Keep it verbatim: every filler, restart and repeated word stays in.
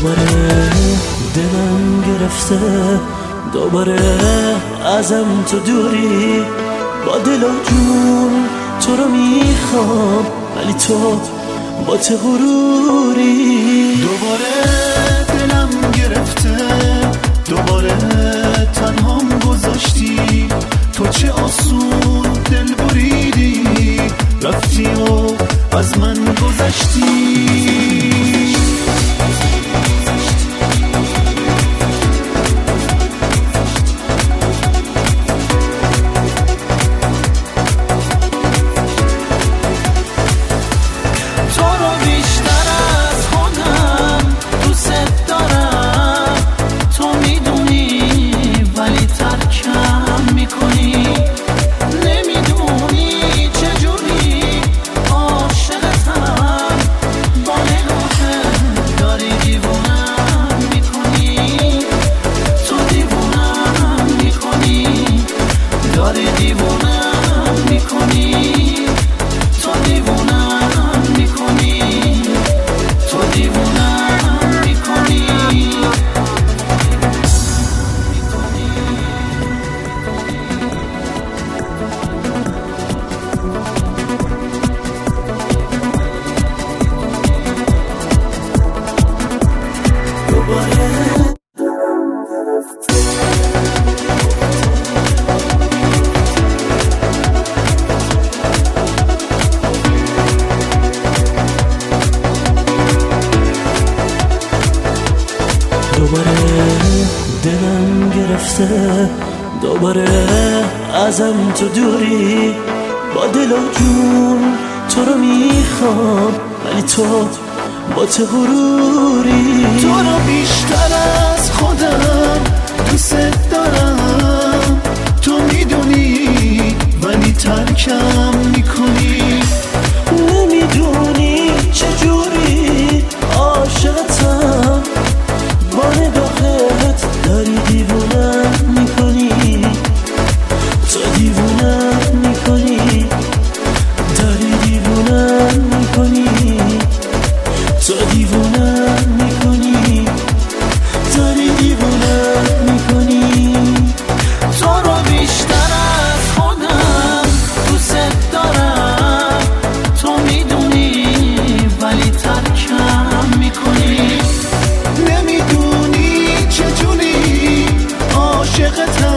دوباره دلم گرفته، دوباره ازم تو دوری. با دل و جون تو رو میخوام، ولی تو با ته غروری. دوباره دلم گرفته، دوباره تنهام گذاشتی. تو چه آسون دل بریدی، رفتی و از من گذشتی. دوباره دلم گرفته، دوباره ازم تو دوری. با دل و جون تو رو میخوام، ولی تو با ته غروری. تو رو بیشتر از خودم دوست دارم، تو میدونی ولی ترکم میکنی. نمیدونی چجوری عاشقتم، با نگاهت داری دیوونم میکنی. تو دیوونم میکنی، داری دیوونم میکنی. تو دیوونم میکنی، داری دیوونم میکنی. تو رو بیشتر از خودم دوست دارم، تو میدونی ولی ترکم میکنی. نمیدونی چجوری عاشقتم،